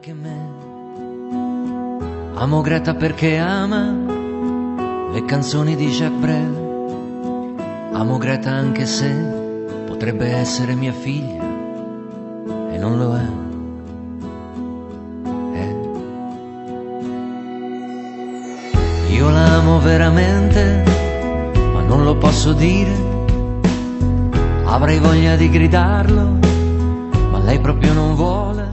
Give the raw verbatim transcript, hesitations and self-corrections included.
anche me. Amo Greta perché ama le canzoni di Jacques Brel. Amo Greta anche se potrebbe essere mia figlia e non lo è. Eh. Io l'amo veramente, ma non lo posso dire. Avrei voglia di gridarlo, ma lei proprio non vuole.